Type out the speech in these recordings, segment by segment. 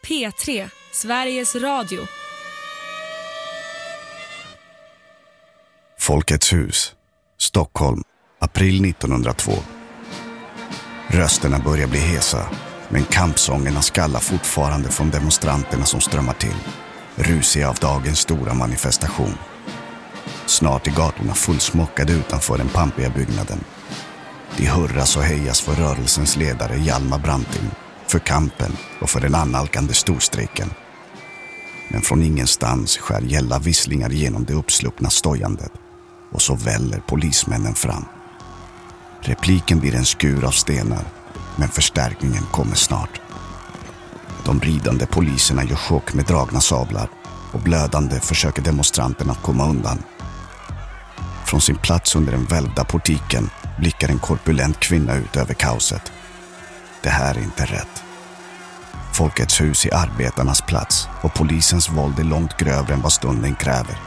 P3, Sveriges Radio. Folkets hus, Stockholm, april 1902. Rösterna börjar bli hesa, men kampsångerna skallar fortfarande från demonstranterna som strömmar till, rusiga av dagens stora manifestation. Snart är gatorna fullsmockade utanför den pampiga byggnaden. De hurras och hejas för rörelsens ledare Hjalmar Branting, för kampen och för den annalkande storstrejken. Men från ingenstans skär gälla visslingar genom det uppsluppna stojandet, och så väller polismännen fram. Repliken blir en skur av stenar, men förstärkningen kommer snart. De ridande poliserna gör chock med dragna sablar, och blödande försöker demonstranterna att komma undan. Från sin plats under den välvda portiken blickar en korpulent kvinna ut över kaoset. Det här är inte rätt. Folkets hus är arbetarnas plats, och polisens våld är långt grövre än vad stunden kräver.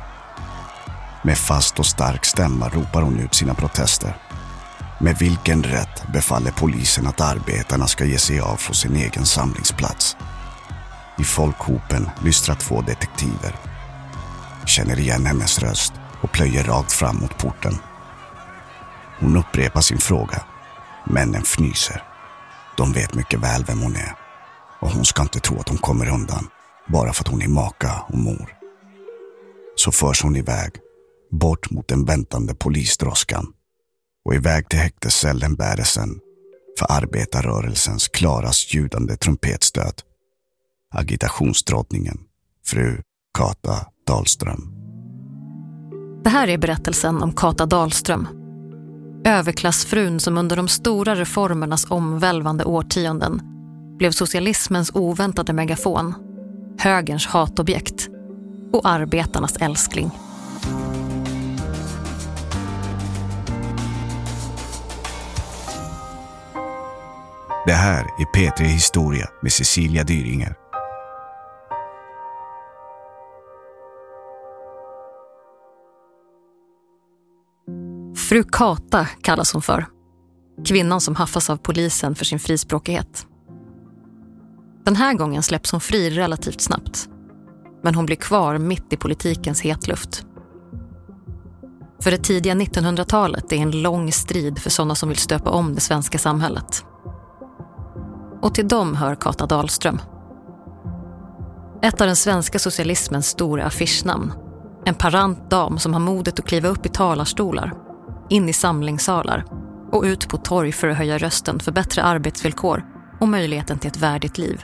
Med fast och stark stämma ropar hon ut sina protester. Med vilken rätt befaller polisen att arbetarna ska ge sig av från sin egen samlingsplats? I folkhopen lystrar 2 detektiver. Känner igen hennes röst och plöjer rakt fram mot porten. Hon upprepar sin fråga. Männen fnyser. De vet mycket väl vem hon är. Och hon ska inte tro att hon kommer undan bara för att hon är maka och mor. Så förs hon iväg, bort mot den väntande polisdroskan, och iväg till häktescellen bärelsen för arbetarrörelsens klarast ljudande trumpetstöt. Agitationsdrottningen, fru Kata Dahlström. Det här är berättelsen om Kata Dahlström. Överklassfrun som under de stora reformernas omvälvande årtionden blev socialismens oväntade megafon, högerns hatobjekt och arbetarnas älskling. Det här är P3 Historia med Cecilia Dyringer. Fru Kata kallas hon för. Kvinnan som haffas av polisen för sin frispråkighet. Den här gången släpps hon fri relativt snabbt. Men hon blir kvar mitt i politikens hetluft. För det tidiga 1900-talet är en lång strid för sådana som vill stöpa om det svenska samhället. Och till dem hör Kata Dahlström. Ett av den svenska socialismens stora affischnamn. En parant dam som har modet att kliva upp i talarstolar, in i samlingssalar och ut på torg för att höja rösten för bättre arbetsvillkor och möjligheten till ett värdigt liv.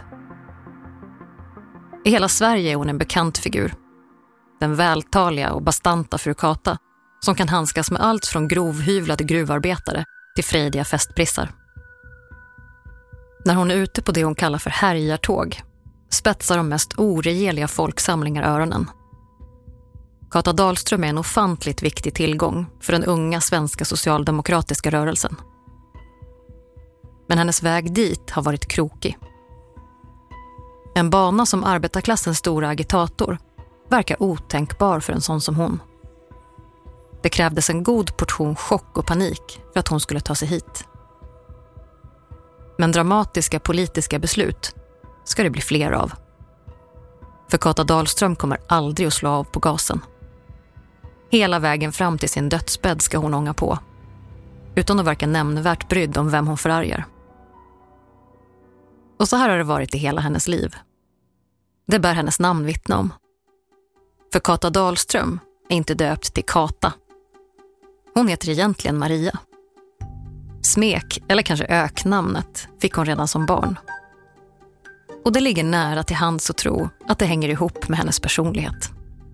I hela Sverige är hon en bekant figur. Den vältaliga och bastanta fru Kata som kan handskas med allt från grovhyvlade gruvarbetare till frejdiga festprissar. När hon är ute på det hon kallar för härjartåg spetsar de mest oregeliga folksamlingar öronen. Kata Dahlström är en ofantligt viktig tillgång för den unga svenska socialdemokratiska rörelsen. Men hennes väg dit har varit krokig. En bana som arbetarklassens stora agitator verkar otänkbar för en sån som hon. Det krävdes en god portion chock och panik för att hon skulle ta sig hit. Men dramatiska politiska beslut ska det bli fler av. För Kata Dahlström kommer aldrig att slå av på gasen. Hela vägen fram till sin dödsbädd ska hon ånga på, utan att verka nämnvärt brydd om vem hon förargar. Och så här har det varit i hela hennes liv. Det bär hennes namn vittna om. För Kata Dahlström är inte döpt till Kata. Hon heter egentligen Maria. Smek, eller kanske öknamnet, fick hon redan som barn. Och det ligger nära till hands att tro att det hänger ihop med hennes personlighet.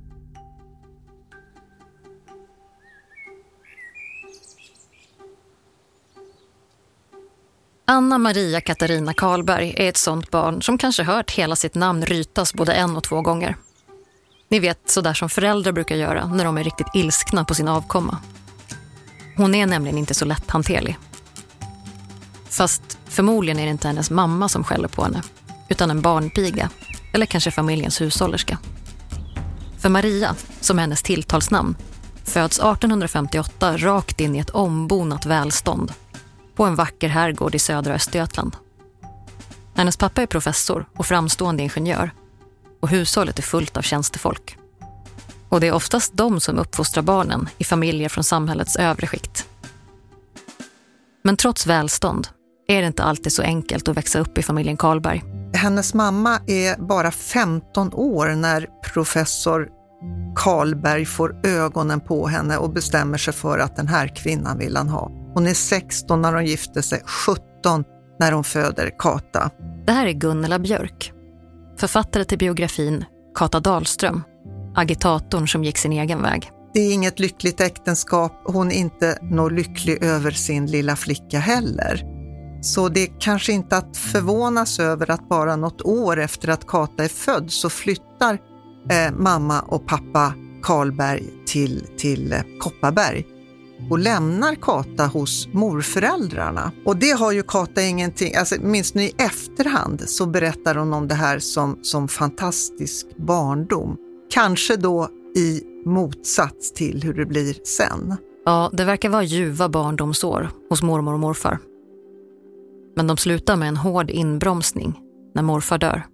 Anna Maria Katarina Karlberg är ett sånt barn som kanske hört hela sitt namn rytas både 1 och 2 gånger. Ni vet, så där som föräldrar brukar göra när de är riktigt ilskna på sin avkomma. Hon är nämligen inte så lätthanterlig. Fast förmodligen är det inte hennes mamma som skäller på henne, utan en barnpiga, eller kanske familjens hushållerska. För Maria, som är hennes tilltalsnamn, föds 1858 rakt in i ett ombonat välstånd på en vacker herrgård i södra Östergötland. Hennes pappa är professor och framstående ingenjör och hushållet är fullt av tjänstefolk. Och det är oftast de som uppfostrar barnen i familjer från samhällets övre skikt. Men trots välstånd är det inte alltid så enkelt att växa upp i familjen Karlberg. Hennes mamma är bara 15 år när professor Karlberg får ögonen på henne och bestämmer sig för att den här kvinnan vill han ha. Hon är 16 när hon gifter sig, 17 när hon föder Kata. Det här är Gunilla Björk, författare till biografin Kata Dahlström, agitatorn som gick sin egen väg. Det är inget lyckligt äktenskap, hon är inte nå lycklig över sin lilla flicka heller. Så det är kanske inte att förvånas över att bara något år efter att Kata är född så flyttar mamma och pappa Karlberg till Kopparberg och lämnar Kata hos morföräldrarna. Och det har ju Kata ingenting, alltså minst i efterhand så berättar hon om det här som fantastisk barndom. Kanske då i motsats till hur det blir sen. Ja, det verkar vara ljuva barndomsår hos mormor och morfar. Men de slutar med en hård inbromsning när morfar dör.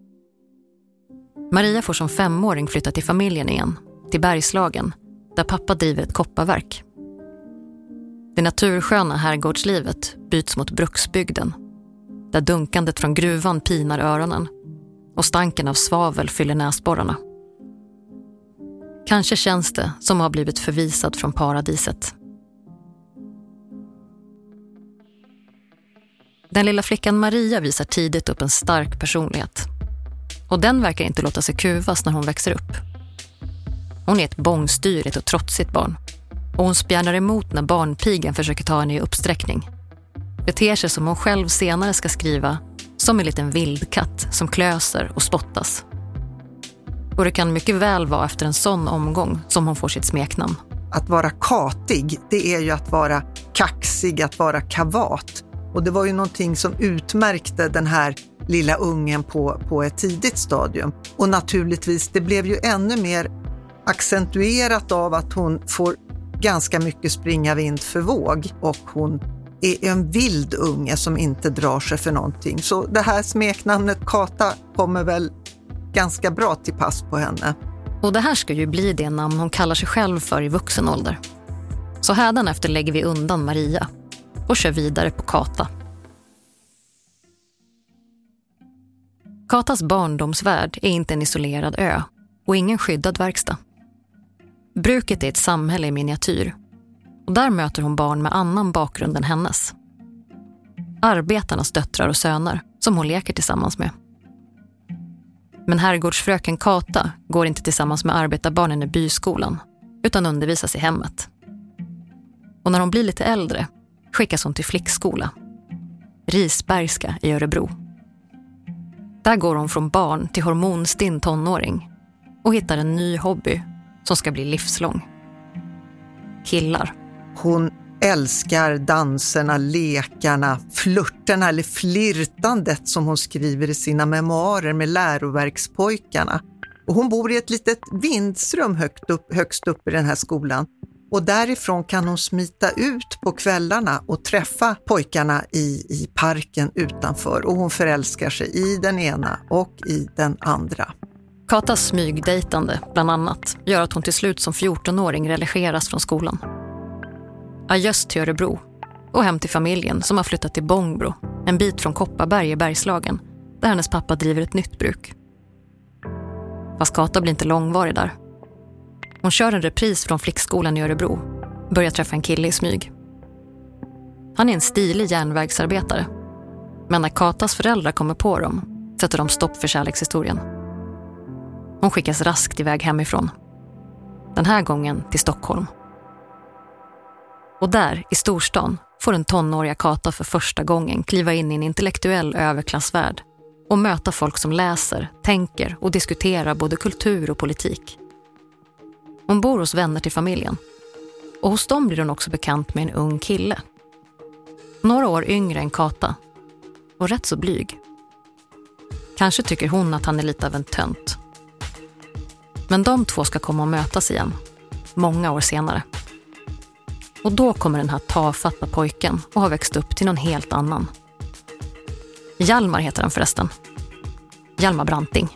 Maria får som 5-åring flytta till familjen igen, till Bergslagen, där pappa driver ett kopparverk. Det natursköna herrgårdslivet byts mot bruksbygden, där dunkandet från gruvan pinar öronen och stanken av svavel fyller näsborrarna. Kanske känns det som har blivit förvisad från paradiset. Den lilla flickan Maria visar tidigt upp en stark personlighet. Och den verkar inte låta sig kuvas när hon växer upp. Hon är ett bångstyrigt och trotsigt barn. Och hon spjärnar emot när barnpigen försöker ta henne i uppsträckning. Beter sig som hon själv senare ska skriva, som en liten vildkatt som klöser och spottas. Och det kan mycket väl vara efter en sån omgång som hon får sitt smeknamn. Att vara katig, det är ju att vara kaxig, att vara kavat. Och det var ju någonting som utmärkte den här lilla ungen på ett tidigt stadium. Och naturligtvis, det blev ju ännu mer accentuerat av att hon får ganska mycket springa vind för våg. Och hon är en vild unge som inte drar sig för någonting. Så det här smeknamnet Kata kommer väl ganska bra till pass på henne. Och det här ska ju bli det namn hon kallar sig själv för i vuxen ålder. Så hädanefter lägger vi undan Maria och kör vidare på Kata. Katas barndomsvärld är inte en isolerad ö och ingen skyddad verkstad. Bruket är ett samhälle i miniatyr och där möter hon barn med annan bakgrund än hennes. Arbetarnas döttrar och söner som hon leker tillsammans med. Men herrgårdsfröken Kata går inte tillsammans med arbetarbarnen i byskolan utan undervisas i hemmet. Och när hon blir lite äldre skickas hon till flickskola, Risbergska i Örebro. Där går hon från barn till hormonstinn tonåring och hittar en ny hobby som ska bli livslång. Killar. Hon älskar danserna, lekarna, flirterna eller flirtandet som hon skriver i sina memoarer med läroverkspojkarna. Och hon bor i ett litet vindsrum högst upp i den här skolan. Och därifrån kan hon smita ut på kvällarna och träffa pojkarna i parken utanför. Och hon förälskar sig i den ena och i den andra. Katas smygdejtande, bland annat, gör att hon till slut som 14-åring relegeras från skolan. Adjöss till Örebro och hem till familjen som har flyttat till Bångbro, en bit från Kopparberg i Bergslagen, där hennes pappa driver ett nytt bruk. Fast Kata blir inte långvarig där. Hon kör en repris från flickskolan i Örebro, börjar träffa en kille i smyg. Han är en stilig järnvägsarbetare, men när Katas föräldrar kommer på dem sätter de stopp för kärlekshistorien. Hon skickas raskt iväg hemifrån. Den här gången till Stockholm. Och där, i storstan, får den tonåriga Kata för första gången kliva in i en intellektuell överklassvärld och möta folk som läser, tänker och diskuterar både kultur och politik. Hon bor hos vänner till familjen. Och hos dem blir hon också bekant med en ung kille. Några år yngre än Kata. Och rätt så blyg. Kanske tycker hon att han är lite av en tönt. Men de två ska komma och mötas igen. Många år senare. Och då kommer den här tafatta pojken och har växt upp till någon helt annan. Hjalmar heter han förresten. Hjalmar Branting.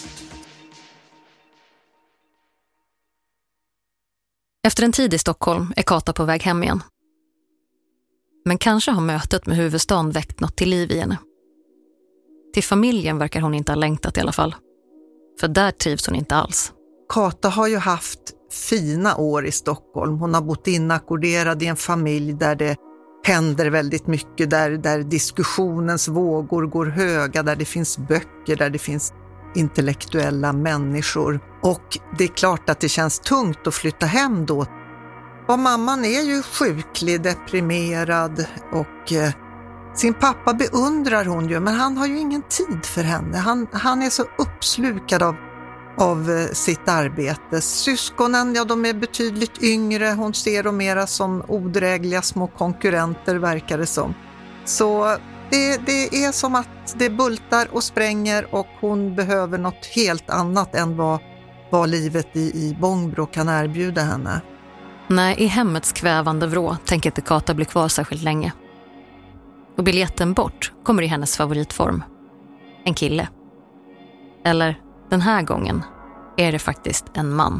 Efter en tid i Stockholm är Kata på väg hem igen. Men kanske har mötet med huvudstaden väckt något till liv i henne. Till familjen verkar hon inte ha längtat i alla fall. För där trivs hon inte alls. Kata har ju haft fina år i Stockholm. Hon har bott inackorderad i en familj där det händer väldigt mycket. Där diskussionens vågor går höga. Där det finns böcker. Där det finns intellektuella människor. Och det är klart att det känns tungt att flytta hem då. Och mamman är ju sjuklig, deprimerad och sin pappa beundrar hon ju, men han har ju ingen tid för henne. Han är så uppslukad av sitt arbete. Syskonen, ja, de är betydligt yngre. Hon ser dem mera som odrägliga små konkurrenter, verkar det som. Så det är som att det bultar och spränger och hon behöver något helt annat än vad livet i Bångbro kan erbjuda henne. Nej, i hemmets kvävande vrå tänker inte Kata bli kvar särskilt länge. Och biljetten bort kommer i hennes favoritform. En kille. Eller, den här gången, är det faktiskt en man.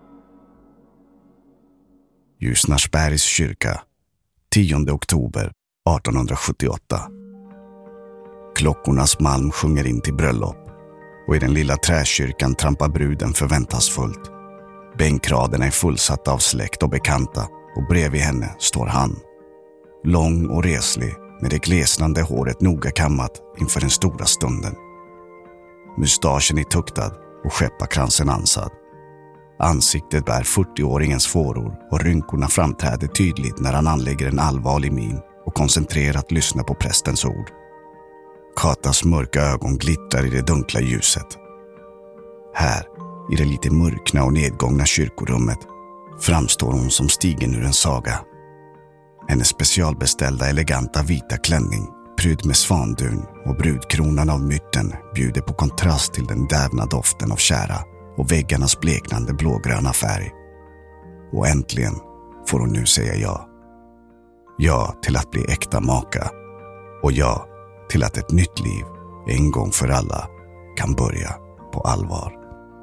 Ljusnarsbergs kyrka, 10 oktober 1878. Klockornas malm sjunger in till bröllop och i den lilla träkyrkan trampar bruden förväntansfullt. Bänkraderna är fullsatta av släkt och bekanta och bredvid henne står han. Lång och reslig med det glesnande håret noga kammat inför den stora stunden. Mustaschen är tuktad och skepparkransen ansad. Ansiktet bär 40-åringens fåror och rynkorna framträder tydligt när han anlägger en allvarlig min och koncentrerat lyssnar på prästens ord. Katas mörka ögon glittrar i det dunkla ljuset. Här, i det lite mörkna och nedgångna kyrkorummet, framstår hon som stigen ur en saga. Hennes specialbeställda eleganta vita klänning, prydd med svandun och brudkronan av mytten, bjuder på kontrast till den dävna doften av kära och väggarnas bleknande blågröna färg. Och äntligen får hon nu säga ja. Ja till att bli äkta maka. Och ja till att ett nytt liv en gång för alla kan börja på allvar.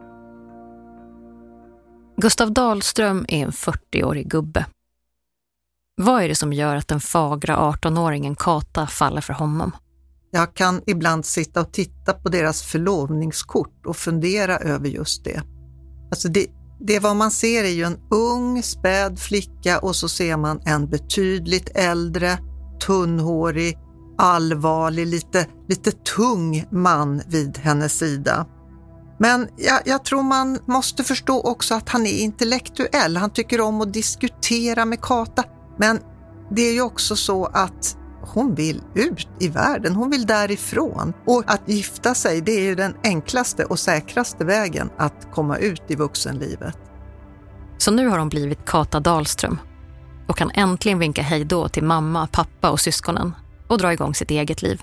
Gustav Dahlström är en 40-årig gubbe. Vad är det som gör att den fagra 18-åringen Kata faller för honom? Jag kan ibland sitta och titta på deras förlovningskort och fundera över just det. Alltså det vad man ser är ju en ung, späd flicka och så ser man en betydligt äldre, tunnhårig, allvarlig, lite tung man vid hennes sida. Men jag tror man måste förstå också att han är intellektuell. Han tycker om att diskutera med Kata. Men det är ju också så att hon vill ut i världen. Hon vill därifrån. Och att gifta sig, det är ju den enklaste och säkraste vägen att komma ut i vuxenlivet. Så nu har hon blivit Kata Dahlström och kan äntligen vinka hejdå till mamma, pappa och syskonen och dra igång sitt eget liv.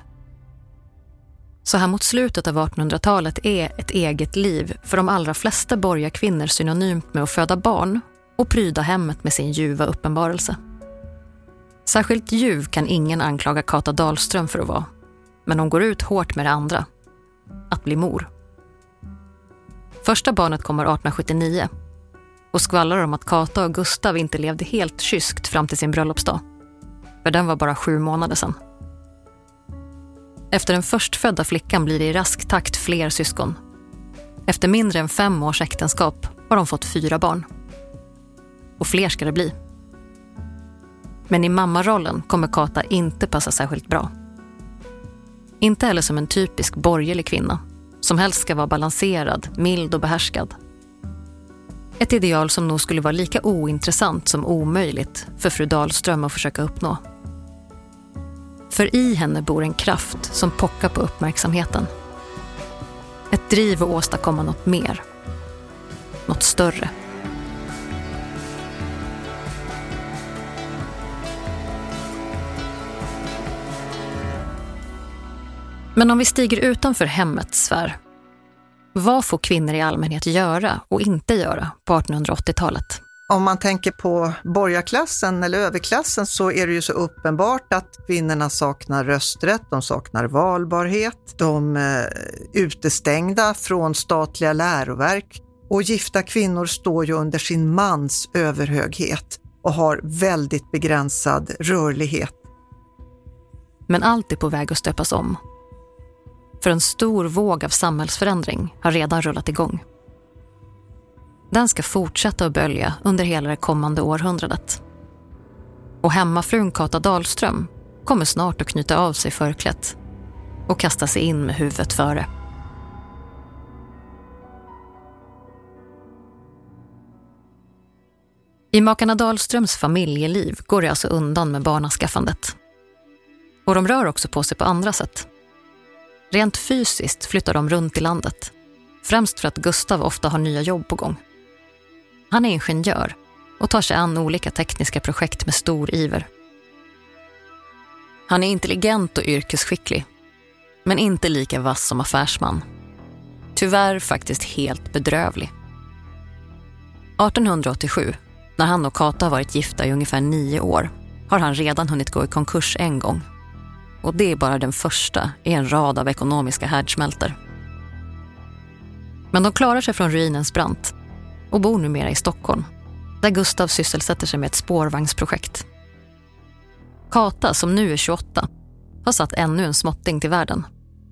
Så här mot slutet av 1800-talet är ett eget liv för de allra flesta borgarkvinnor synonymt med att föda barn och pryda hemmet med sin ljuva uppenbarelse. Särskilt ljuv kan ingen anklaga Kata Dahlström för att vara, men hon går ut hårt med det andra, att bli mor. Första barnet kommer 1879 och skvallrar om att Kata och Gustav inte levde helt kyskt fram till sin bröllopsdag, för den var bara 7 månader sedan. Efter den förstfödda flickan blir det i rask takt fler syskon. Efter mindre än 5 års äktenskap har de fått 4 barn. Och fler ska det bli. Men i mammarollen kommer Kata inte passa särskilt bra. Inte heller som en typisk borgerlig kvinna, som helst ska vara balanserad, mild och behärskad. Ett ideal som nog skulle vara lika ointressant som omöjligt för fru Dahlström att försöka uppnå. För i henne bor en kraft som pockar på uppmärksamheten. Ett driv att åstadkomma något mer. Något större. Men om vi stiger utanför hemmets sfär, vad får kvinnor i allmänhet göra och inte göra på 1880-talet? Om man tänker på borgarklassen eller överklassen så är det ju så uppenbart att kvinnorna saknar rösträtt, de saknar valbarhet, de är utestängda från statliga läroverk och gifta kvinnor står ju under sin mans överhöghet och har väldigt begränsad rörlighet. Men allt är på väg att stöpas om. För en stor våg av samhällsförändring har redan rullat igång. Den ska fortsätta att bölja under hela det kommande århundradet. Och hemmafrun Kata Dahlström kommer snart att knyta av sig förklätt och kasta sig in med huvudet före. I makarna Dahlströms familjeliv går det alltså undan med barnaskaffandet. Och de rör också på sig på andra sätt. Rent fysiskt flyttar de runt i landet. Främst för att Gustav ofta har nya jobb på gång. Han är ingenjör och tar sig an olika tekniska projekt med stor iver. Han är intelligent och yrkesskicklig, men inte lika vass som affärsman. Tyvärr faktiskt helt bedrövlig. 1887, när han och Kata har varit gifta i ungefär 9 år, har han redan hunnit gå i konkurs en gång. Och det är bara den första i en rad av ekonomiska härdsmältor. Men de klarar sig från ruinens brant och bor numera i Stockholm, där Gustav sysselsätter sig med ett spårvagnsprojekt. Kata, som nu är 28, har satt ännu en småtting till världen.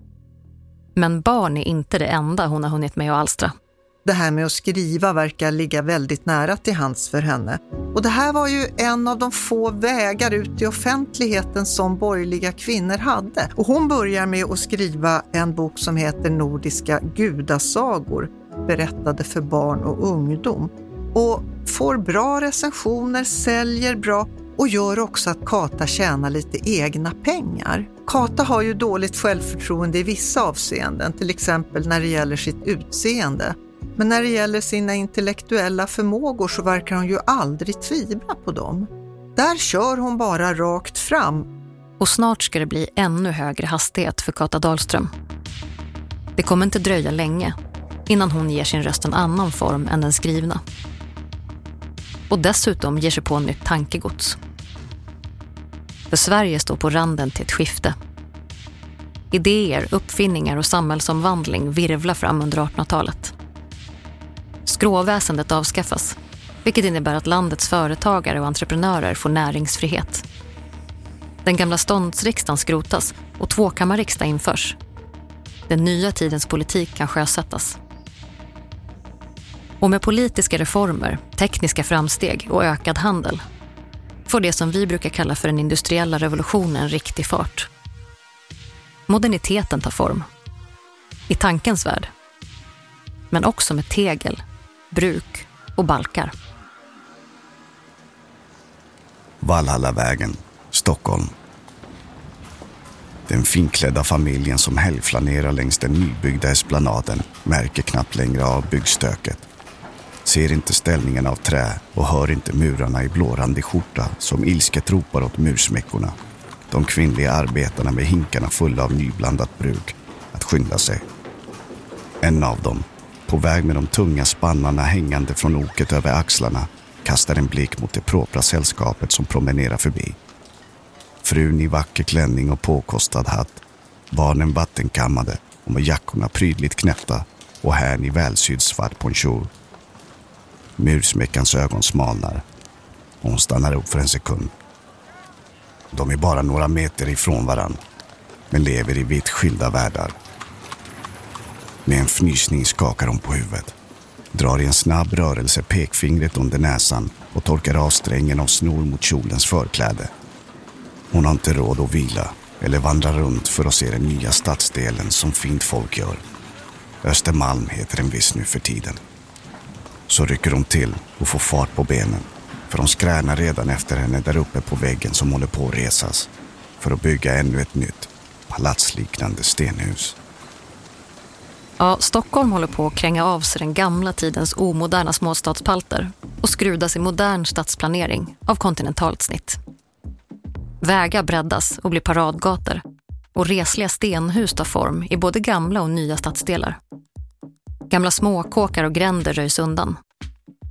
Men barn är inte det enda hon har hunnit med att alstra. Det här med att skriva verkar ligga väldigt nära till hands för henne. Och det här var ju en av de få vägar ut i offentligheten som borgerliga kvinnor hade. Och hon börjar med att skriva en bok som heter Nordiska gudasagor, berättade för barn och ungdom. Och får bra recensioner, säljer bra och gör också att Kata tjänar lite egna pengar. Kata har ju dåligt självförtroende i vissa avseenden, till exempel när det gäller sitt utseende. Men när det gäller sina intellektuella förmågor så verkar hon ju aldrig tvivla på dem. Där kör hon bara rakt fram. Och snart ska det bli ännu högre hastighet för Kata Dahlström. Det kommer inte dröja länge innan hon ger sin röst en annan form än den skrivna. Och dessutom ger sig på nytt tankegods. För Sverige står på randen till ett skifte. Idéer, uppfinningar och samhällsomvandling virvlar fram under 1800-talet. Skråväsendet avskaffas, vilket innebär att landets företagare och entreprenörer får näringsfrihet. Den gamla ståndsriksdagen skrotas och tvåkammarriksdag införs. Den nya tidens politik kan sjösättas. Och med politiska reformer, tekniska framsteg och ökad handel får det som vi brukar kalla för den industriella revolutionen riktig fart. Moderniteten tar form. I tankens värld. Men också med tegel, bruk och balkar. Valhallavägen, Stockholm. Den finklädda familjen som helgflanerar längs den nybyggda esplanaden märker knappt längre av byggstöket. Ser inte ställningen av trä och hör inte murarna i blårandig skjorta som ilsket ropar åt mursmäckorna. De kvinnliga arbetarna med hinkarna fulla av nyblandat bruk att skynda sig. En av dem, på väg med de tunga spannarna hängande från oket över axlarna, kastar en blick mot det propra sällskapet som promenerar förbi. Frun i vacker klänning och påkostad hatt, barnen vattenkammade och med jackorna prydligt knäppta och herrn i välsydd svart ponchor. Mursmäckans ögon smalnar och hon stannar upp för en sekund. De är bara några meter ifrån varann, men lever i vitt skilda världar. Med en fnysning skakar hon på huvudet, drar i en snabb rörelse pekfingret under näsan och torkar av strängen av snor mot kjolens förkläde. Hon har inte råd att vila eller vandra runt för att se den nya stadsdelen som fint folk gör. Östermalm heter den visst nu för tiden. Så rycker hon till och får fart på benen, för de skränar redan efter henne där uppe på väggen som håller på att resas för att bygga ännu ett nytt palatsliknande stenhus. Ja, Stockholm håller på att kränga av sig den gamla tidens omoderna småstadspalter och skrudas i modern stadsplanering av kontinentalt snitt. Vägar breddas och blir paradgator och resliga stenhus tar form i både gamla och nya stadsdelar. Gamla småkåkar och gränder röjs undan.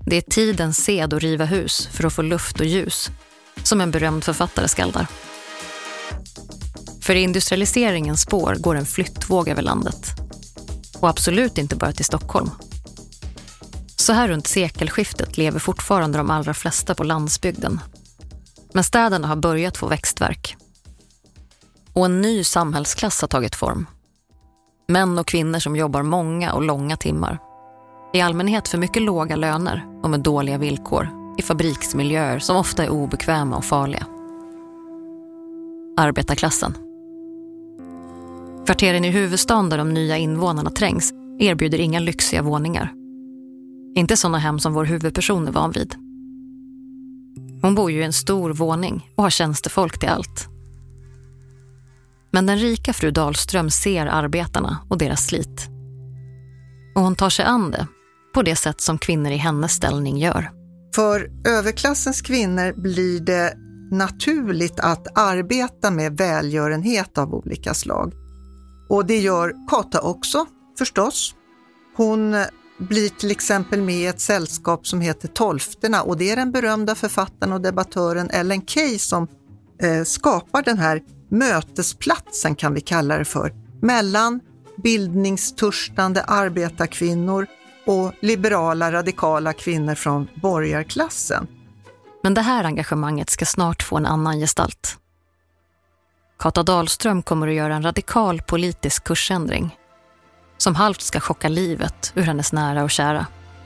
Det är tidens sed att riva hus för att få luft och ljus, som en berömd författare skaldar. För i industrialiseringens spår går en flyttvåg över landet. Och absolut inte bara till Stockholm. Så här runt sekelskiftet lever fortfarande de allra flesta på landsbygden. Men städerna har börjat få växtverk. Och en ny samhällsklass har tagit form. Män och kvinnor som jobbar många och långa timmar. I allmänhet för mycket låga löner och med dåliga villkor i fabriksmiljöer som ofta är obekväma och farliga. Arbetarklassen. Kvarteren i huvudstaden där de nya invånarna trängs erbjuder inga lyxiga våningar. Inte sådana hem som vår huvudperson är van vid. Hon bor ju i en stor våning och har tjänstefolk till allt. Men den rika fru Dahlström ser arbetarna och deras slit. Och hon tar sig an det på det sätt som kvinnor i hennes ställning gör. För överklassens kvinnor blir det naturligt att arbeta med välgörenhet av olika slag. Och det gör Kata också, förstås. Hon blir till exempel med i ett sällskap som heter Tolfterna, och det är den berömda författaren och debattören Ellen Key som skapar den här mötesplatsen, kan vi kalla det för, mellan bildningstörstande arbetarkvinnor och liberala radikala kvinnor från borgarklassen. Men det här engagemanget ska snart få en annan gestalt. Kata Dahlström kommer att göra en radikal politisk kursändring som halvt ska chocka livet ur hennes nära och kära.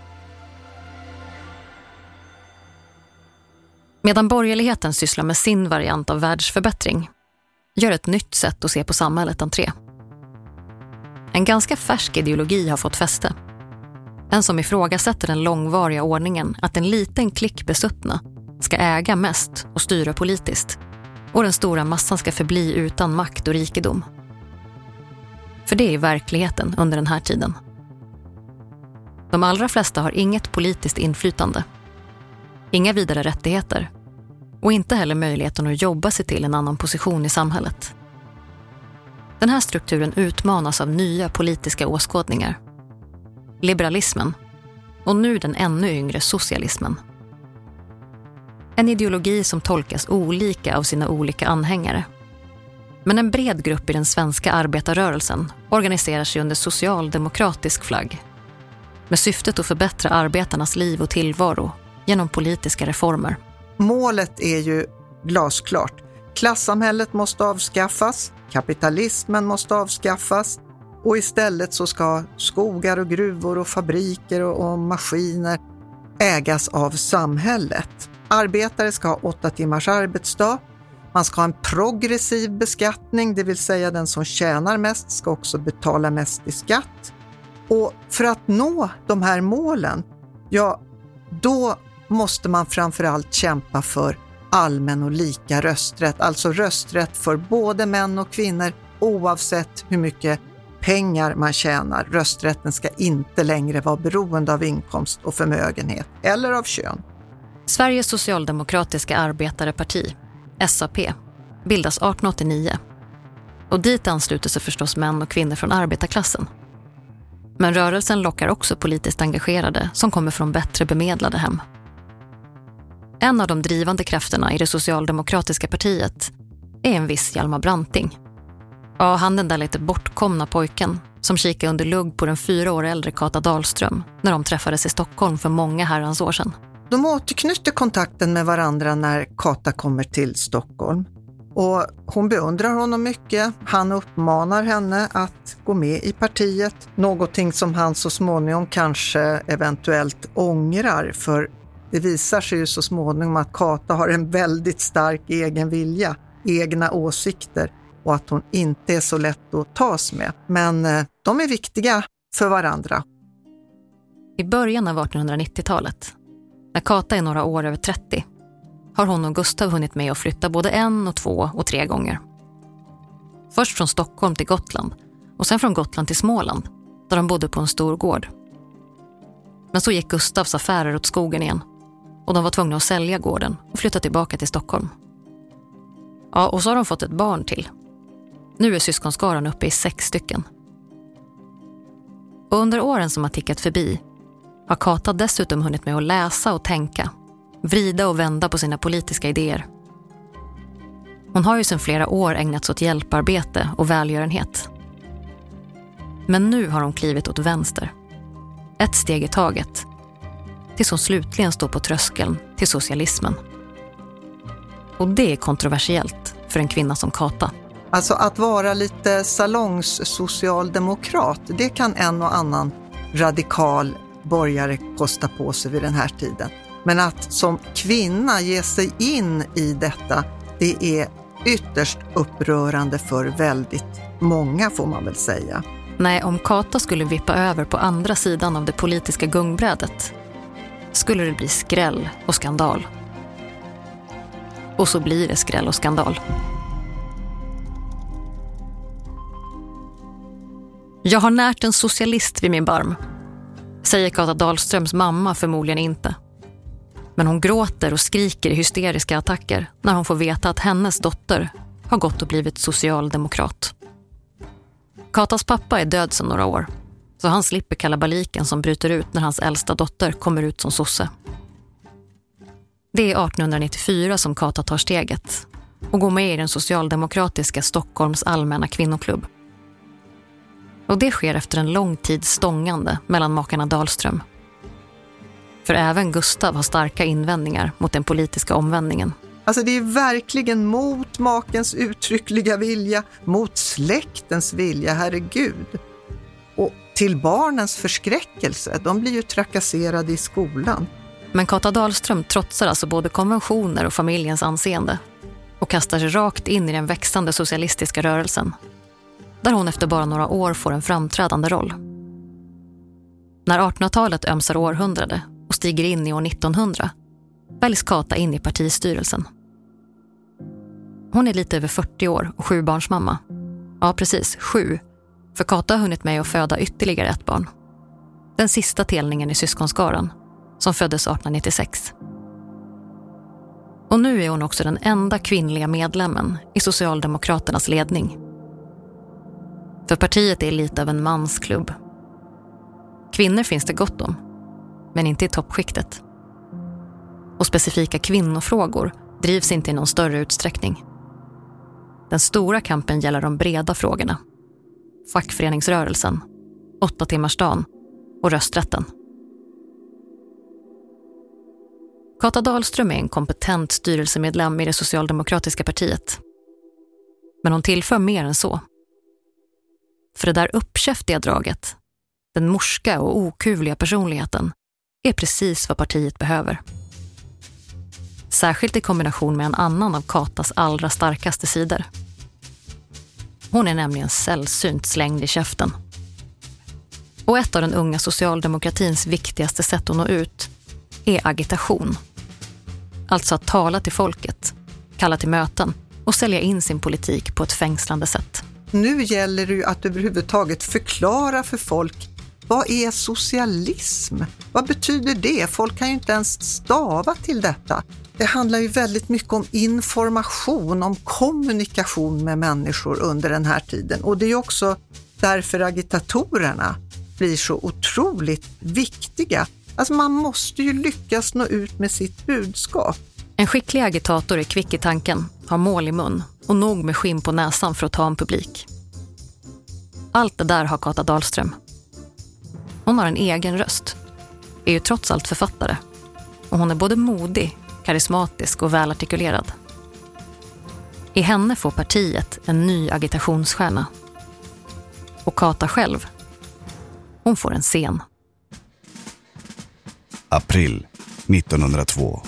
Medan borgerligheten sysslar med sin variant av världsförbättring gör ett nytt sätt att se på samhället entré. En ganska färsk ideologi har fått fäste. En som ifrågasätter den långvariga ordningen att en liten klick besuttna ska äga mest och styra politiskt, och den stora massan ska förbli utan makt och rikedom. För det är verkligheten under den här tiden. De allra flesta har inget politiskt inflytande, inga vidare rättigheter och inte heller möjligheten att jobba sig till en annan position i samhället. Den här strukturen utmanas av nya politiska åskådningar. Liberalismen och nu den ännu yngre socialismen. En ideologi som tolkas olika av sina olika anhängare. Men en bred grupp i den svenska arbetarrörelsen organiserar sig under socialdemokratisk flagg. Med syftet att förbättra arbetarnas liv och tillvaro genom politiska reformer. Målet är ju glasklart. Klassamhället måste avskaffas, kapitalismen måste avskaffas och istället så ska skogar och gruvor och fabriker och maskiner ägas av samhället. Arbetare ska ha 8 timmars arbetsdag. Man ska ha en progressiv beskattning, det vill säga den som tjänar mest ska också betala mest i skatt. Och för att nå de här målen, ja, då måste man framförallt kämpa för allmän och lika rösträtt. Alltså rösträtt för både män och kvinnor oavsett hur mycket pengar man tjänar. Rösträtten ska inte längre vara beroende av inkomst och förmögenhet eller av kön. Sveriges socialdemokratiska arbetareparti, SAP, bildas 1889. Och dit ansluter sig förstås män och kvinnor från arbetarklassen. Men rörelsen lockar också politiskt engagerade som kommer från bättre bemedlade hem. En av de drivande krafterna i det socialdemokratiska partiet är en viss Hjalmar Branting. Ja, han den där lite bortkomna pojken som kikade under lugg på den 4 år äldre Kata Dahlström när de träffades i Stockholm för många herrans år sedan. De återknyter kontakten med varandra när Kata kommer till Stockholm. Och hon beundrar honom mycket. Han uppmanar henne att gå med i partiet. Någonting som han så småningom kanske eventuellt ångrar. För det visar sig ju så småningom att Kata har en väldigt stark egen vilja, egna åsikter. Och att hon inte är så lätt att tas med. Men de är viktiga för varandra. I början av 1890-talet, när Kata är några år över 30, har hon och Gustav hunnit med att flytta både 1 och 2 och 3 gånger. Först från Stockholm till Gotland och sen från Gotland till Småland, där de bodde på en stor gård. Men så gick Gustavs affärer åt skogen igen och de var tvungna att sälja gården och flytta tillbaka till Stockholm. Ja, och så har de fått ett barn till. Nu är syskonskaran uppe i 6 stycken. Och under åren som har tickat förbi har Kata dessutom hunnit med att läsa och tänka, vrida och vända på sina politiska idéer. Hon har ju sedan flera år ägnats åt hjälparbete och välgörenhet. Men nu har hon klivit åt vänster. Ett steg i taget. Tills hon slutligen står på tröskeln till socialismen. Och det är kontroversiellt för en kvinna som Kata. Alltså att vara lite salongssocialdemokrat, det kan en och annan radikal borgare kosta på sig vid den här tiden. Men att som kvinna ge sig in i detta, det är ytterst upprörande för väldigt många, får man väl säga. Nej, om Kata skulle vippa över på andra sidan av det politiska gungbrädet skulle det bli skräll och skandal. Och så blir det skräll och skandal. Jag har närt en socialist vid min barm, säger Kata Dahlströms mamma förmodligen inte. Men hon gråter och skriker i hysteriska attacker när hon får veta att hennes dotter har gått och blivit socialdemokrat. Katas pappa är död sedan några år, så han slipper kalabaliken som bryter ut när hans äldsta dotter kommer ut som sosse. Det är 1894 som Kata tar steget och går med i den socialdemokratiska Stockholms allmänna kvinnoklubb. Och det sker efter en lång tid stångande mellan makarna Dahlström. För även Gustav har starka invändningar mot den politiska omvändningen. Alltså det är verkligen mot makens uttryckliga vilja, mot släktens vilja, herregud. Och till barnens förskräckelse, de blir ju trakasserade i skolan. Men Kata Dahlström trotsar alltså både konventioner och familjens anseende och kastar sig rakt in i den växande socialistiska rörelsen, där hon efter bara några år får en framträdande roll. När 1800-talet ömsar århundrade och stiger in i år 1900 väljs Kata in i partistyrelsen. Hon är lite över 40 år och 7-barnsmamma. Ja, precis, 7. För Kata har hunnit med att föda ytterligare ett barn. Den sista telningen i syskonskaran, som föddes 1896. Och nu är hon också den enda kvinnliga medlemmen i Socialdemokraternas ledning. För partiet är lite av en mansklubb. Kvinnor finns det gott om, men inte i toppskiktet. Och specifika kvinnofrågor drivs inte i någon större utsträckning. Den stora kampen gäller de breda frågorna. Fackföreningsrörelsen, 8-timmarsdagen och rösträtten. Kata Dahlström är en kompetent styrelsemedlem i det socialdemokratiska partiet. Men hon tillför mer än så. För det där uppkäftiga draget, den morska och okuvliga personligheten, är precis vad partiet behöver. Särskilt i kombination med en annan av Katas allra starkaste sidor. Hon är nämligen sällsynt slängd i käften. Och ett av den unga socialdemokratins viktigaste sätt att nå ut är agitation. Alltså att tala till folket, kalla till möten och sälja in sin politik på ett fängslande sätt. Nu gäller det ju att överhuvudtaget förklara för folk, vad är socialism? Vad betyder det? Folk kan ju inte ens stava till detta. Det handlar ju väldigt mycket om information, om kommunikation med människor under den här tiden. Och det är också därför agitatorerna blir så otroligt viktiga. Alltså man måste ju lyckas nå ut med sitt budskap. En skicklig agitator är kvick i tanken, har mål i mun och nog med skinn på näsan för att ta en publik. Allt det där har Kata Dahlström. Hon har en egen röst, är ju trots allt författare. Och hon är både modig, karismatisk och välartikulerad. I henne får partiet en ny agitationsstjärna. Och Kata själv, hon får en scen. April 1902.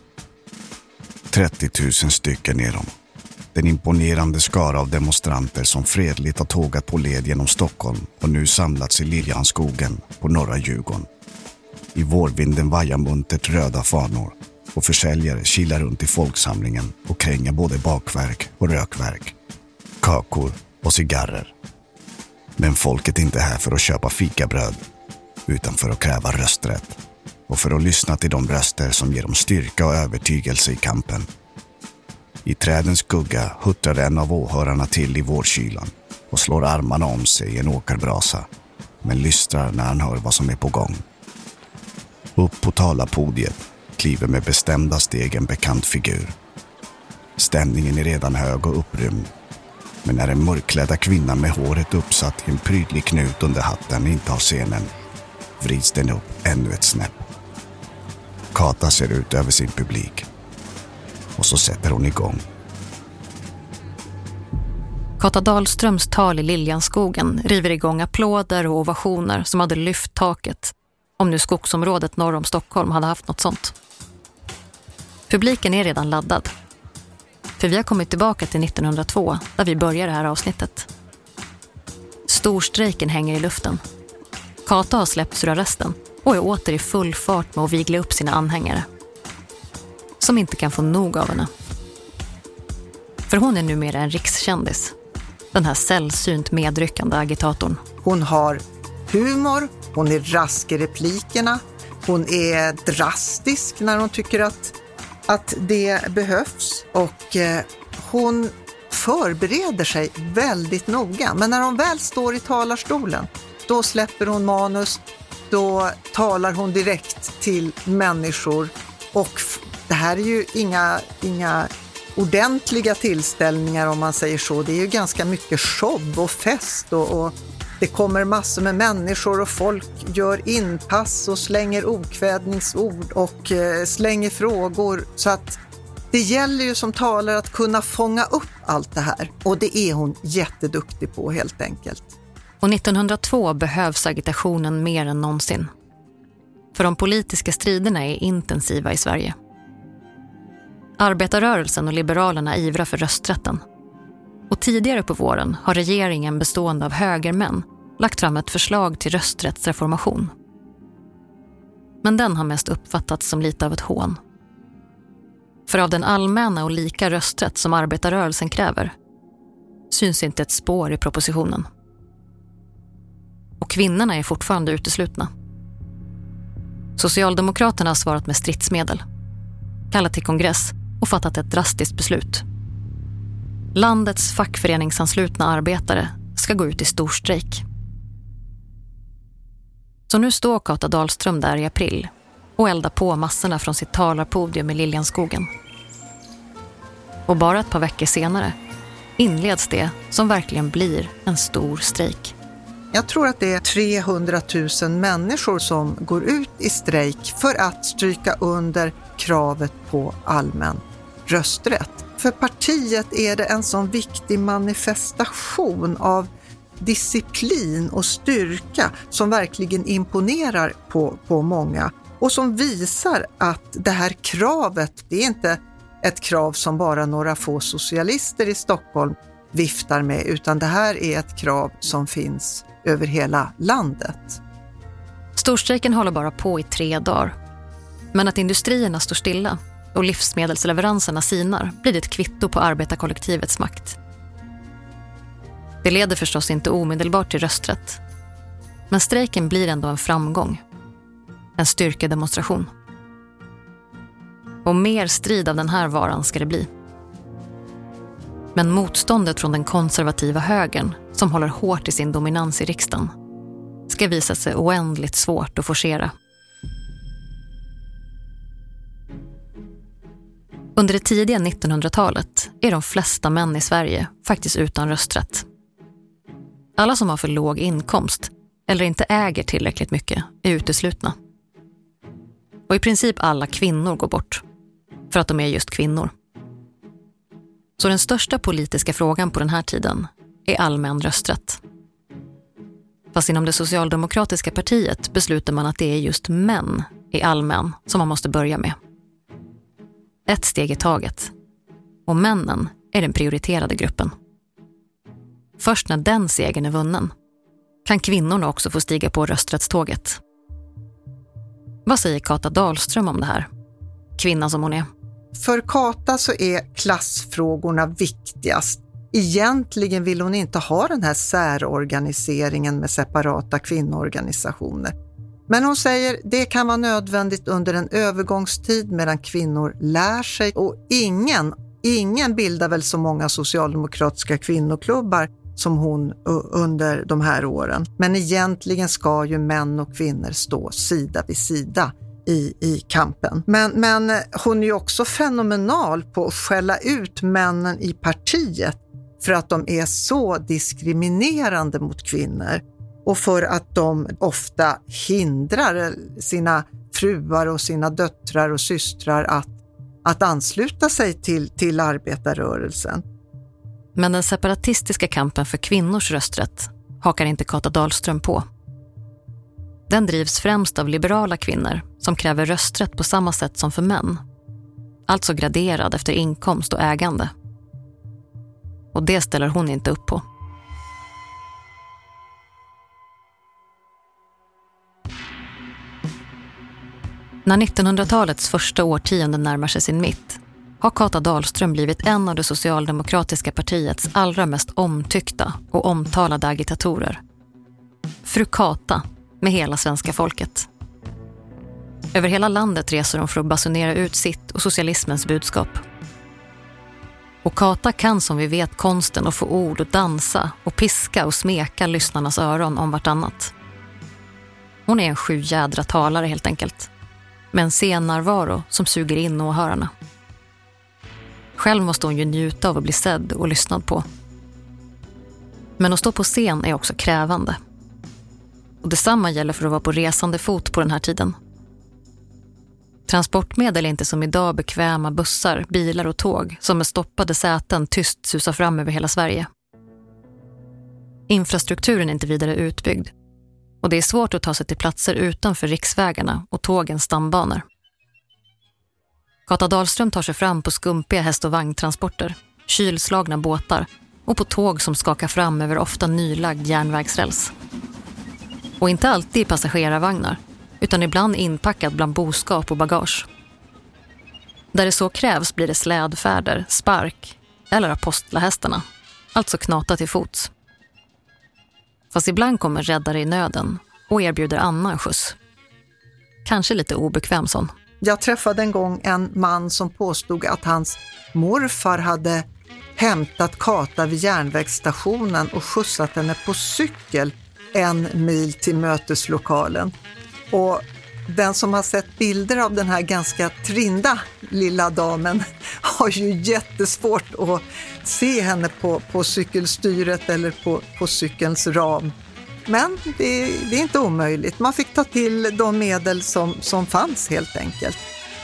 30 000 stycken är de. Den imponerande skara av demonstranter som fredligt har tågat på led genom Stockholm och nu samlats i Liljanskogen på norra Djurgården. I vårvinden vajar muntert röda fanor och försäljare kilar runt i folksamlingen och kränger både bakverk och rökverk, kakor och cigarrer. Men folket är inte här för att köpa fikabröd utan för att kräva rösträtt och för att lyssna till de röster som ger dem styrka och övertygelse i kampen. I trädens skugga huttrar en av åhörarna till i vårkylan och slår armarna om sig i en åkerbrasa, men lystrar när han hör vad som är på gång. Upp på talarpodiet kliver med bestämda steg en bekant figur. Stämningen är redan hög och upprymd. Men när en mörkklädda kvinna med håret uppsatt i en prydlig knut under hatten inte har scenen, vrids den upp ännu ett snäpp. Kata ser ut över sin publik. Och så sätter hon igång. Kata Dahlströms tal i Liljanskogen river igång applåder och ovationer som hade lyft taket, om nu skogsområdet norr om Stockholm hade haft något sånt. Publiken är redan laddad. För vi har kommit tillbaka till 1902 där vi börjar det här avsnittet. Storstrejken hänger i luften. Kata har släppts ur arresten och är åter i full fart med att vigla upp sina anhängare. Som inte kan få nog av henne. För hon är numera en rikskändis. Den här sällsynt medryckande agitatorn. Hon har humor, hon är rask i replikerna, hon är drastisk när hon tycker att det behövs och hon förbereder sig väldigt noga. Men när hon väl står i talarstolen, då släpper hon manus, då talar hon direkt till människor och det här är ju inga ordentliga tillställningar om man säger så. Det är ju ganska mycket show och fest och det kommer massor med människor och folk gör inpass och slänger okvädningsord och slänger frågor. Så att det gäller ju som talare att kunna fånga upp allt det här. Och det är hon jätteduktig på helt enkelt. Och 1902 behövs agitationen mer än någonsin. För de politiska striderna är intensiva i Sverige. Arbetarrörelsen och liberalerna ivrar för rösträtten. Och tidigare på våren har regeringen bestående av högermän lagt fram ett förslag till rösträttsreformation. Men den har mest uppfattats som lite av ett hån. För av den allmänna och lika rösträtt som arbetarrörelsen kräver syns inte ett spår i propositionen. Och kvinnorna är fortfarande uteslutna. Socialdemokraterna har svarat med stridsmedel, kallat till kongress och fattat ett drastiskt beslut. Landets fackföreningsanslutna arbetare ska gå ut i storstrejk. Så nu står Kata Dahlström där i april och eldar på massorna från sitt talarpodium i Liljanskogen. Och bara ett par veckor senare inleds det som verkligen blir en stor strejk. Jag tror att det är 300 000 människor som går ut i strejk för att stryka under kravet på allmän rösträtt. För partiet är det en sån viktig manifestation av disciplin och styrka som verkligen imponerar på många och som visar att det här kravet, det är inte ett krav som bara några få socialister i Stockholm viftar med, utan det här är ett krav som finns över hela landet. Storstrejken håller bara på i 3 dagar. Men att industrierna står stilla och livsmedelsleveranserna sinar blir det ett kvitto på arbetarkollektivets makt. Det leder förstås inte omedelbart till rösträtt. Men strejken blir ändå en framgång. En styrkedemonstration. Och mer strid av den här varan ska det bli. Men motståndet från den konservativa högern, som håller hårt i sin dominans i riksdagen, ska visa sig oändligt svårt att forcera. Under det tidiga 1900-talet är de flesta män i Sverige faktiskt utan rösträtt. Alla som har för låg inkomst eller inte äger tillräckligt mycket är uteslutna. Och i princip alla kvinnor går bort, för att de är just kvinnor. Så den största politiska frågan på den här tiden är allmän rösträtt. Fast inom det socialdemokratiska partiet beslutar man att det är just män i allmän som man måste börja med. Ett steg i taget. Och männen är den prioriterade gruppen. Först när den segern är vunnen kan kvinnorna också få stiga på rösträttståget. Vad säger Kata Dahlström om det här? Kvinnan som hon är. För Kata så är klassfrågorna viktigast. Egentligen vill hon inte ha den här särorganiseringen med separata kvinnoorganisationer. Men hon säger det kan vara nödvändigt under en övergångstid medan kvinnor lär sig. Och ingen bildar väl så många socialdemokratiska kvinnoklubbar som hon under de här åren. Men egentligen ska ju män och kvinnor stå sida vid sida i kampen. Men hon är ju också fenomenal på att skälla ut männen i partiet för att de är så diskriminerande mot kvinnor och för att de ofta hindrar sina fruar och sina döttrar och systrar att ansluta sig till arbetarrörelsen. Men den separatistiska kampen för kvinnors rösträtt hakar inte Kata Dahlström på. Den drivs främst av liberala kvinnor som kräver rösträtt på samma sätt som för män. Alltså graderad efter inkomst och ägande. Och det ställer hon inte upp på. När 1900-talets första årtionde närmar sig sin mitt har Kata Dahlström blivit en av det socialdemokratiska partiets allra mest omtyckta och omtalade agitatorer. Fru Kata med hela svenska folket. Över hela landet reser hon för att basunera ut sitt och socialismens budskap. Och Kata kan som vi vet konsten att få ord och dansa och piska och smeka lyssnarnas öron om vartannat. Hon är en sjujädra talare helt enkelt. Med en scennärvaro som suger in åhörarna. Själv måste hon ju njuta av att bli sedd och lyssnad på. Men att stå på scen är också krävande. Och detsamma gäller för att vara på resande fot på den här tiden. Transportmedel är inte som idag bekväma bussar, bilar och tåg som med stoppade säten tyst susar fram över hela Sverige. Infrastrukturen är inte vidare utbyggd. Och det är svårt att ta sig till platser utanför riksvägarna och tågens stambanor. Kata Dahlström tar sig fram på skumpiga häst- och vagntransporter, kylslagna båtar och på tåg som skakar fram över ofta nylagd järnvägsräls. Och inte alltid i passagerarvagnar, utan ibland inpackad bland boskap och bagage. Där det så krävs blir det slädfärder, spark eller apostlahästarna, alltså knata till fots. Fast ibland kommer räddare i nöden och erbjuder Anna en skjuts. Kanske lite obekväm sån. Jag träffade en gång en man som påstod att hans morfar hade hämtat Kata vid järnvägsstationen och skjutsat henne på cykel 1 mil till möteslokalen. Och den som har sett bilder av den här ganska trinda lilla damen har ju jättesvårt att se henne på cykelstyret eller på cykelns ram. Men det är inte omöjligt. Man fick ta till de medel som fanns helt enkelt.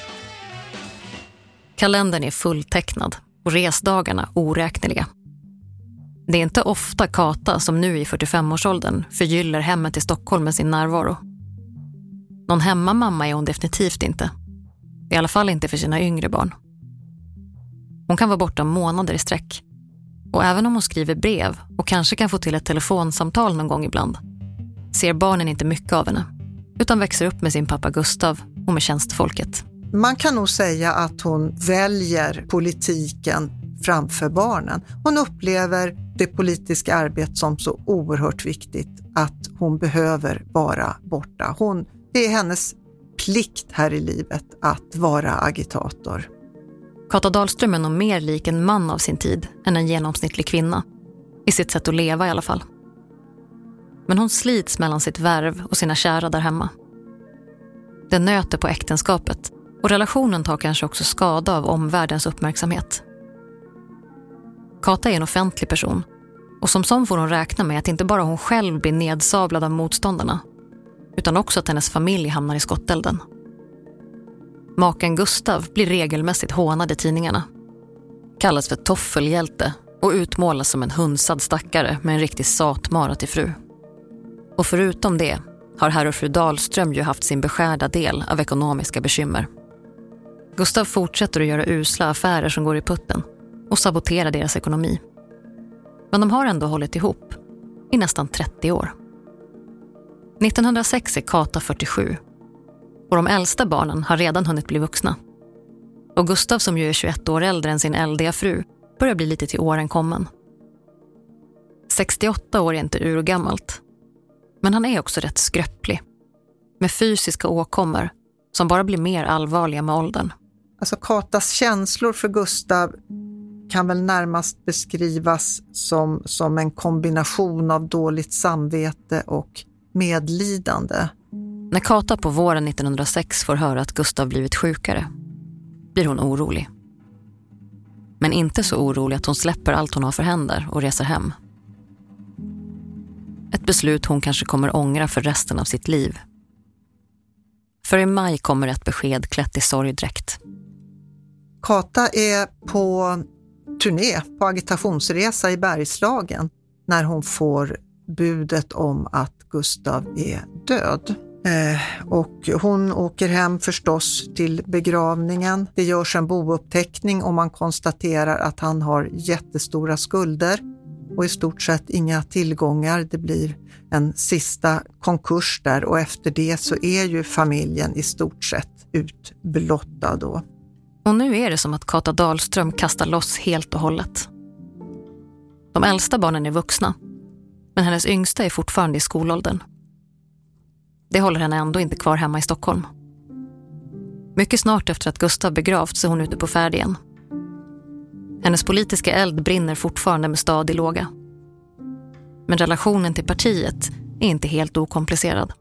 Kalendern är fulltecknad och resdagarna oräkneliga. Det är inte ofta Kata som nu i 45-årsåldern förgyller hemmet i Stockholm med sin närvaro. Någon hemmamamma är hon definitivt inte. I alla fall inte för sina yngre barn. Hon kan vara borta månader i sträck. Och även om hon skriver brev och kanske kan få till ett telefonsamtal någon gång ibland, ser barnen inte mycket av henne, utan växer upp med sin pappa Gustav och med tjänstfolket. Man kan nog säga att hon väljer politiken framför barnen. Hon upplever det politiska arbetet som så oerhört viktigt att hon behöver vara borta. Det är hennes plikt här i livet att vara agitator. Kata Dahlström är nog mer lik en man av sin tid än en genomsnittlig kvinna. I sitt sätt att leva i alla fall. Men hon slits mellan sitt värv och sina kära där hemma. Det nöter på äktenskapet och relationen tar kanske också skada av omvärldens uppmärksamhet. Kata är en offentlig person och som sån får hon räkna med att inte bara hon själv blir nedsablad av motståndarna utan också att hennes familj hamnar i skottelden. Maken Gustav blir regelmässigt hånad i tidningarna. Kallas för toffelhjälte och utmålas som en hunsad stackare med en riktig satmara till fru. Och förutom det har herr och fru Dahlström ju haft sin beskärda del av ekonomiska bekymmer. Gustav fortsätter att göra usla affärer som går i putten och saboterar deras ekonomi. Men de har ändå hållit ihop i nästan 30 år. 1906 är Kata 47 och de äldsta barnen har redan hunnit bli vuxna. Och Gustav som ju är 21 år äldre än sin eldiga fru börjar bli lite till åren kommen. 68 år är inte urgammalt. Men han är också rätt skröplig. Med fysiska åkommor som bara blir mer allvarliga med åldern. Alltså Katas känslor för Gustav kan väl närmast beskrivas som en kombination av dåligt samvete och medlidande. När Kata på våren 1906 får höra att Gustav blivit sjukare blir hon orolig. Men inte så orolig att hon släpper allt hon har för händer och reser hem. Ett beslut hon kanske kommer ångra för resten av sitt liv. För i maj kommer ett besked klätt i sorgdräkt. Kata är på turné, på agitationsresa i Bergslagen när hon får budet om att Gustav är död. Och hon åker hem förstås till begravningen. Det görs en bouppteckning och man konstaterar att han har jättestora skulder och i stort sett inga tillgångar. Det blir en sista konkurs där och efter det så är ju familjen i stort sett utblottad då. Och nu är det som att Kata Dahlström kastar loss helt och hållet. De äldsta barnen är vuxna, men hennes yngsta är fortfarande i skolåldern. Det håller henne ändå inte kvar hemma i Stockholm. Mycket snart efter att Gustav begravt så är hon ute på färd igen. Hennes politiska eld brinner fortfarande med stadig låga. Men relationen till partiet är inte helt okomplicerad.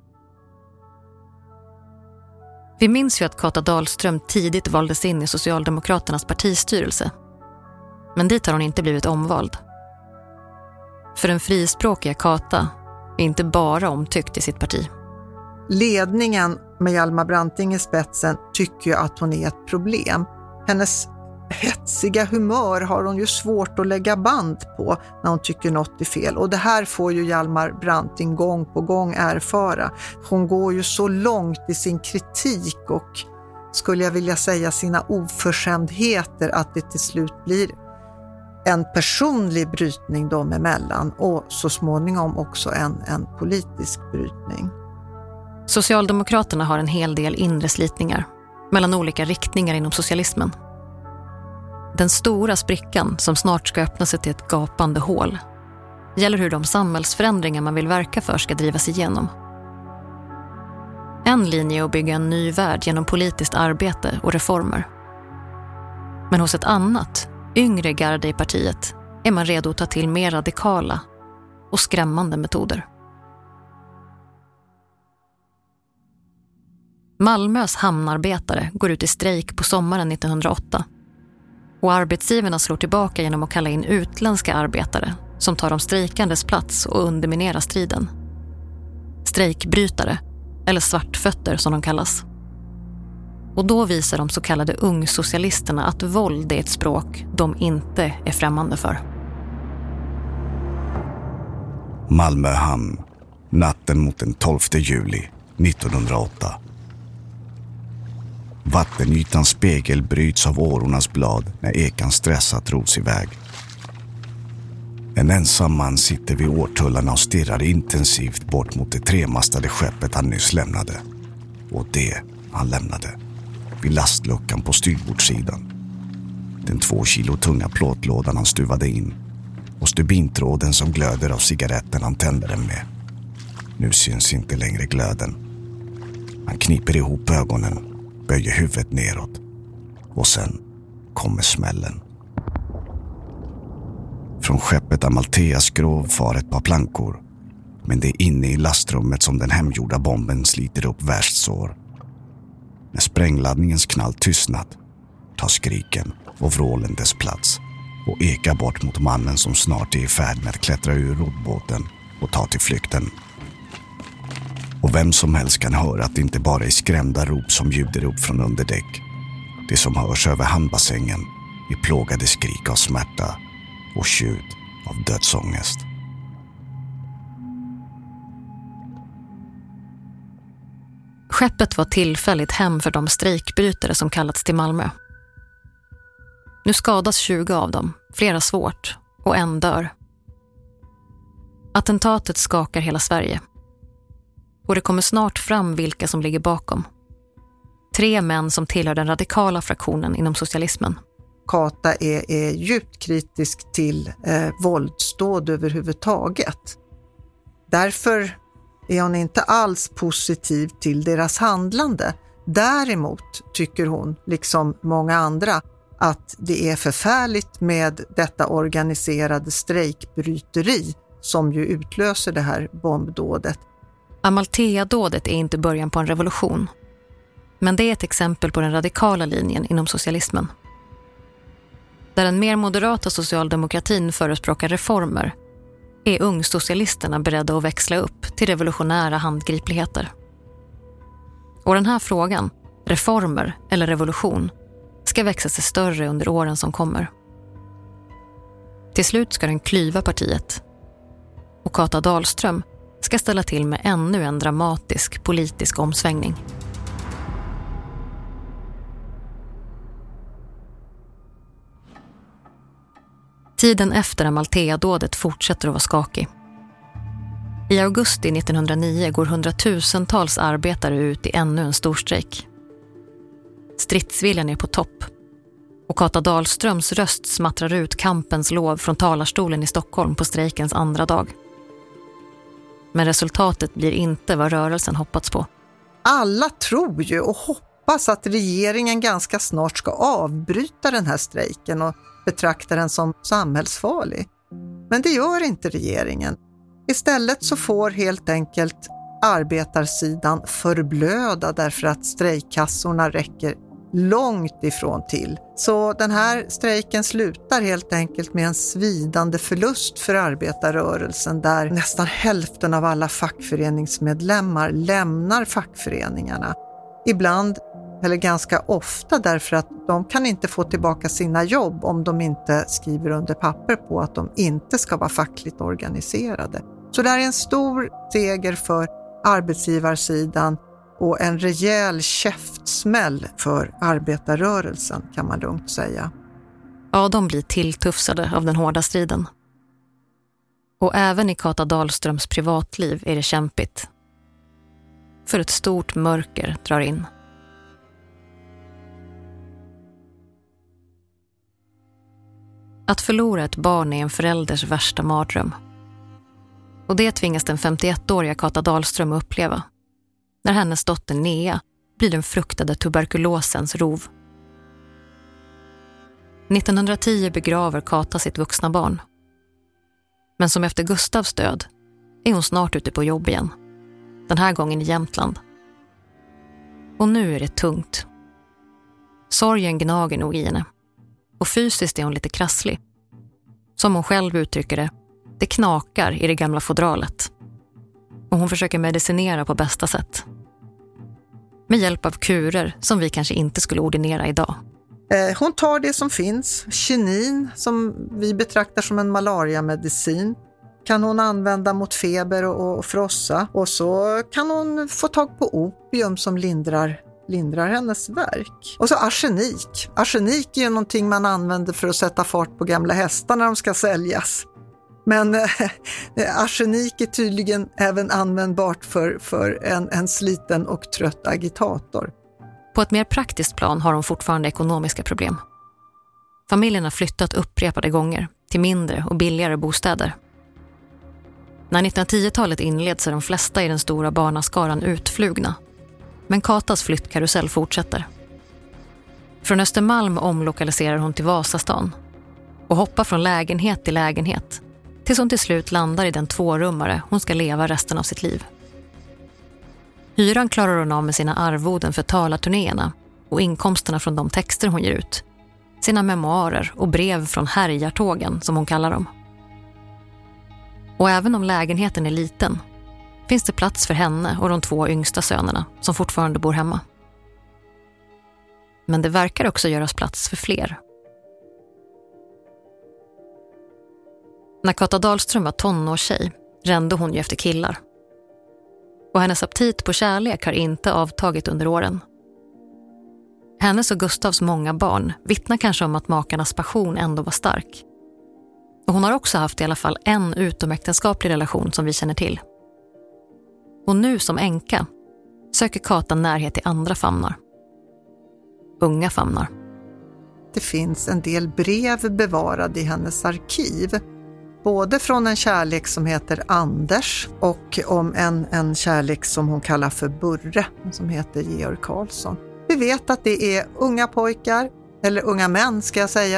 Vi minns ju att Kata Dahlström tidigt valdes in i Socialdemokraternas partistyrelse. Men dit har hon inte blivit omvald. För den frispråkiga Kata är inte bara omtyckt i sitt parti. Ledningen med Hjalmar Branting i spetsen tycker ju att hon är ett problem. Hennes hetsiga humör har hon ju svårt att lägga band på när hon tycker något är fel. Och det här får ju Hjalmar Branting gång på gång erfara. Hon går ju så långt i sin kritik och skulle jag vilja säga sina oförskämdheter att det till slut blir en personlig brytning dem emellan och så småningom också en politisk brytning. Socialdemokraterna har en hel del inre slitningar mellan olika riktningar inom socialismen. Den stora sprickan som snart ska öppna sig till ett gapande hål gäller hur de samhällsförändringar man vill verka för ska drivas igenom. En linje är att bygga en ny värld genom politiskt arbete och reformer. Men hos ett annat, yngre garde i partiet är man redo att ta till mer radikala och skrämmande metoder. Malmös hamnarbetare går ut i strejk på sommaren 1908 och arbetsgivarna slår tillbaka genom att kalla in utländska arbetare som tar de strejkandes plats och underminerar striden. Strejkbrytare, eller svartfötter som de kallas. Och då visar de så kallade ungsocialisterna att våld är ett språk de inte är främmande för. Malmö hamn, natten mot den 12 juli 1908. Vattenytans spegel bryts av årornas blad när ekan stressat ros iväg. En ensam man sitter vid årtullarna och stirrar intensivt bort mot det tremastade skeppet han nyss lämnade. Och det han lämnade, vid lastluckan på styrbordssidan. Den 2 kilo tunga plåtlådan han stuvade in och stubintråden som glöder av cigaretten han tände den med. Nu syns inte längre glöden. Han kniper ihop ögonen, böjer huvudet neråt och sen kommer smällen. Från skeppet Amalthea skrov far ett par plankor, men det är inne i lastrummet som den hemgjorda bomben sliter upp värst sår. När sprängladdningens knall tystnat tar skriken och vrålen dess plats och ekar bort mot mannen som snart är i färd med att klättra ur roddbåten och ta till flykten. Och vem som helst kan höra att det inte bara är skrämda rop som ljuder upp från underdäck. Det som hörs över handbassängen är plågade skrik av smärta och tjut av dödsångest. Skeppet var tillfälligt hem för de strejkbrytare som kallats till Malmö. Nu skadas 20 av dem, flera svårt och en dör. Attentatet skakar hela Sverige. Och det kommer snart fram vilka som ligger bakom. 3 män som tillhör den radikala fraktionen inom socialismen. Kata är djupt kritisk till våldsdåd överhuvudtaget. Därför är hon inte alls positiv till deras handlande. Däremot tycker hon, liksom många andra, att det är förfärligt med detta organiserade strejkbryteri som ju utlöser det här bombdådet. Amalthea-dådet är inte början på en revolution. Men det är ett exempel på den radikala linjen inom socialismen. Där den mer moderata socialdemokratin förespråkar reformer är ungsocialisterna beredda att växla upp till revolutionära handgripligheter. Och den här frågan, reformer eller revolution, ska växa sig större under åren som kommer. Till slut ska den klyva partiet. Och Kata Dahlström ska ställa till med ännu en dramatisk politisk omsvängning. Tiden efter Amalthea-dådet fortsätter att vara skakig. I augusti 1909 går hundratusentals arbetare ut i ännu en storstrejk. Stridsviljan är på topp. Och Kata Dahlströms röst smattrar ut kampens lov från talarstolen i Stockholm på strejkens andra dag. Men resultatet blir inte vad rörelsen hoppats på. Alla tror ju och hoppas att regeringen ganska snart ska avbryta den här strejken och betrakta den som samhällsfarlig. Men det gör inte regeringen. Istället så får helt enkelt arbetarsidan förblöda därför att strejkkassorna räcker långt ifrån till. Så den här strejken slutar helt enkelt med en svidande förlust för arbetarrörelsen där nästan hälften av alla fackföreningsmedlemmar lämnar fackföreningarna. Ibland, eller ganska ofta, därför att de kan inte få tillbaka sina jobb om de inte skriver under papper på att de inte ska vara fackligt organiserade. Så det är en stor seger för arbetsgivarsidan och en rejäl käftsmäll för arbetarrörelsen, kan man lugnt säga. Ja, de blir tilltufsade av den hårda striden. Och även i Kata Dahlströms privatliv är det kämpigt. För ett stort mörker drar in. Att förlora ett barn är en förälders värsta mardröm. Och det tvingas den 51-åriga Kata Dahlström uppleva. När hennes dotter Nea blir den fruktade tuberkulosens rov. 1910 begraver Kata sitt vuxna barn. Men som efter Gustavs död är hon snart ute på jobb igen. Den här gången i Jämtland. Och nu är det tungt. Sorgen gnager nog i henne. Och fysiskt är hon lite krasslig. Som hon själv uttrycker det knakar i det gamla fodralet. Och hon försöker medicinera på bästa sätt. Med hjälp av kurer som vi kanske inte skulle ordinera idag. Hon tar det som finns. Kinin, som vi betraktar som en malariamedicin, kan hon använda mot feber och frossa. Och så kan hon få tag på opium som lindrar hennes värk. Och så arsenik. Arsenik är ju någonting man använder för att sätta fart på gamla hästar när de ska säljas. Men arsenik är tydligen även användbart för en sliten och trött agitator. På ett mer praktiskt plan har de fortfarande ekonomiska problem. Familjen har flyttat upprepade gånger till mindre och billigare bostäder. När 1910-talet inleds är de flesta i den stora barnaskaran utflugna. Men Katas flyttkarusell fortsätter. Från Östermalm omlokaliserar hon till Vasastan och hoppar från lägenhet till lägenhet tills hon till slut landar i den 2-rummare hon ska leva resten av sitt liv. Hyran klarar hon av med sina arvoden för talarturnéerna och inkomsterna från de texter hon ger ut, sina memoarer och brev från härjartågen som hon kallar dem. Och även om lägenheten är liten finns det plats för henne och de 2 yngsta sönerna som fortfarande bor hemma. Men det verkar också göras plats för fler. När Kata Dahlström var tonårstjej rände hon ju efter killar. Och hennes aptit på kärlek har inte avtagit under åren. Hennes och Gustavs många barn vittnar kanske om att makarnas passion ändå var stark. Och hon har också haft i alla fall en utomäktenskaplig relation som vi känner till. Och nu som änka söker Kata närhet i andra famnar. Unga famnar. Det finns en del brev bevarade i hennes arkiv. Både från en kärlek som heter Anders och om en kärlek som hon kallar för Burre, som heter Georg Karlsson. Vi vet att det är unga pojkar, eller unga män ska jag säga,